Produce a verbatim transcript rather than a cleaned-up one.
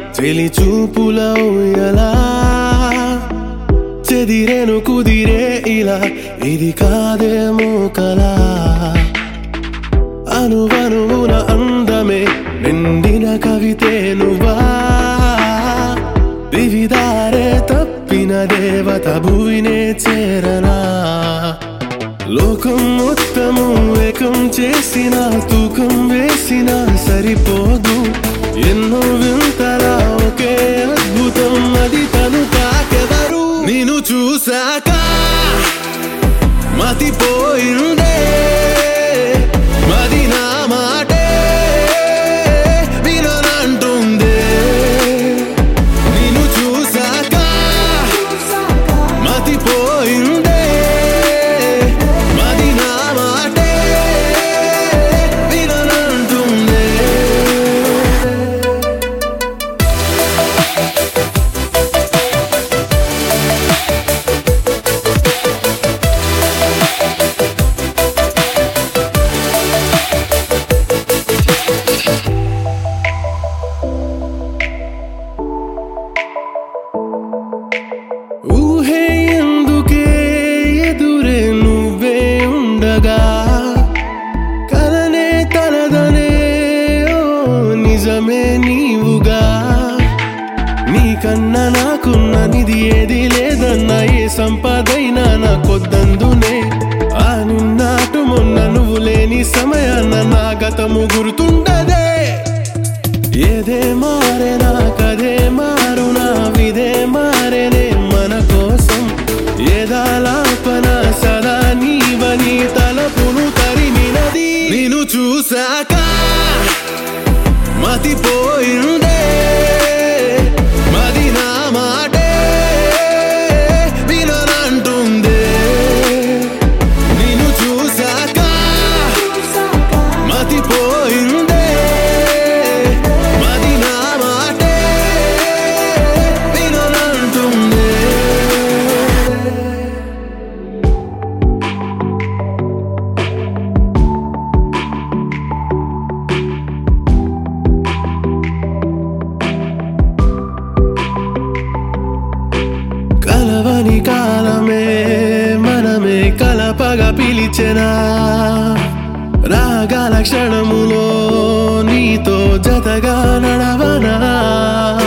చెలి చూపుల ఊయలా చెదిరేను కుదిరే ఇలా ఇది కాదేమో కలా అనువనువున అందమే నిండిన కవితే నువ్వా వివిధారే తప్పిన దేవత భువినే చేరనా లోకం మొత్తము ఏకం చేసిన తూకం వేసిన సరిపోదు ఎన్నో వింతలా ఒకే అద్భుతం అది తను కాకెవరు నిన్ను చూసాక మతిపోయిందే మది నా మాటే విననంటుందే నిన్ను చూసాక మతిపోయిందే మది నా మాటే విననంటుందే ఊహే ఎందుకే ఎదురే నువ్వే ఉండగా కలనే తలదనే ఓ నిజమే నీవుగా నీకన్నా నాకున్న నిధి ఏది లేదన్నా ఏ సంపదైనా నాకొద్దందునే ఆ నిన్నాటు మొన్న నువ్వు లేని సమయాన్న నా గతము గుర్తుండదే ఏదే మారేనా కదే మారునా విదే మారేనే మన కోసం ఏదాలాపన సదా నీవని తలపును తరిమినది నిన్ను చూసాక మతిపోయిందే మది నా మాటే విననంటుందే నిన్ను చూసాక మతిపోయిందే మది నా మాటే విననంటుందే కలవని కాలమే మనమే కలపగా పిలిచెనా రాగాల క్షణములో నీతో జతగా నడవనా